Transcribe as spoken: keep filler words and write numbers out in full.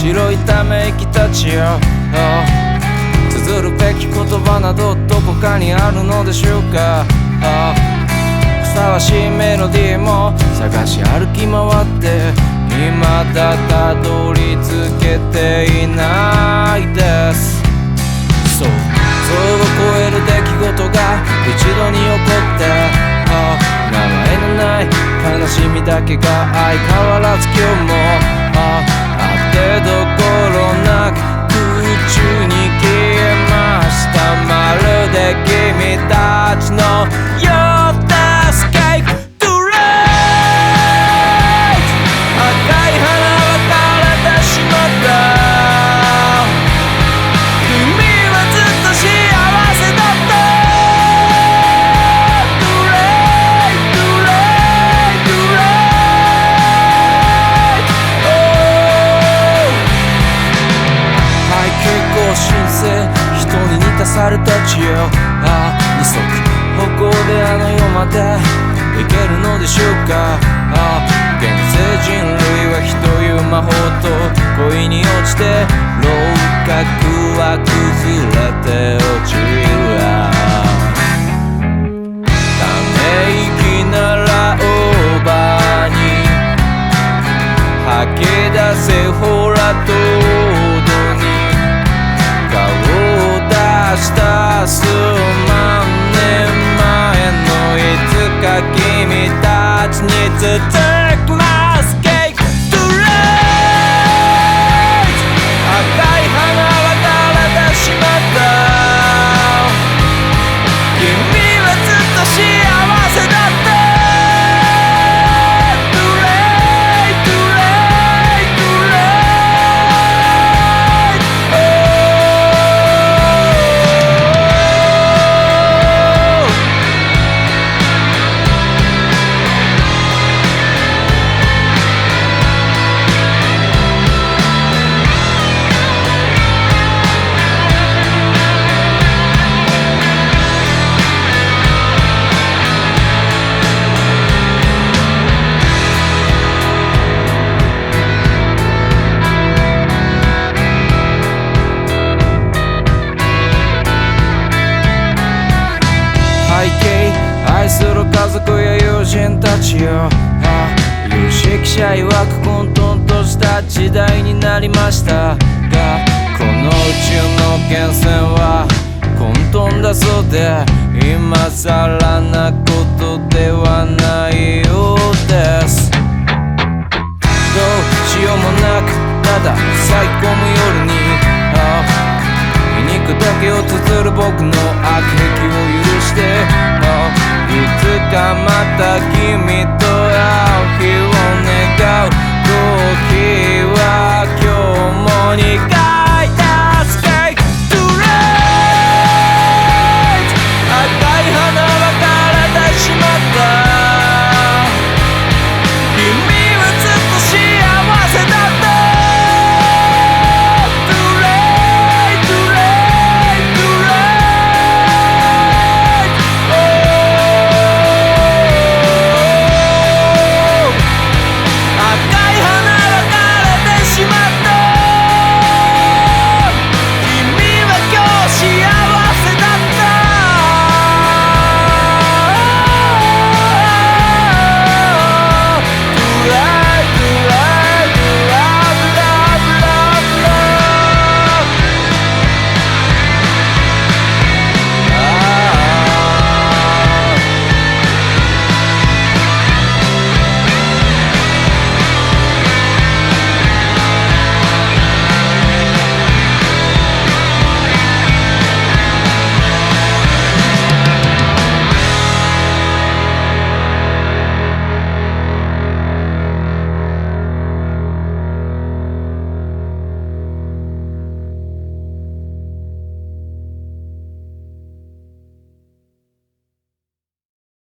白いため息たちよ、綴るべき言葉などどこかにあるのでしょうか。ふさわしいメロディーも探し歩き回って未だたどり着けていないです。そう、想像を超える出来事が一度に起こった。名前のない悲しみだけが相変わらず今日もあってどころなく空中に消えました。まるで君たちのようなスケープトゥレイト、赤い花は枯れてしまった。君はずっと幸せだった。人に似た猿たちよ、ああ二足歩行であの世まで行けるのでしょうか。ああ現世人類は火という魔法と恋に落ちて楼閣は崩れて落ちる。ため息ならオーバーに吐き出せほらとした数万年前のいつか君たちに続くマスケープトゥレイト、赤い花は枯れてしまった。君はずっと幸せだった。愛する家族や友人たちよ、有識者曰く混沌とした時代になりましたが、この宇宙の源泉は混沌だそうで今更なことではないようです。どうしようもなくただ咲き込む夜に醜だけを綴る僕の悪癖を許して、いつかまた君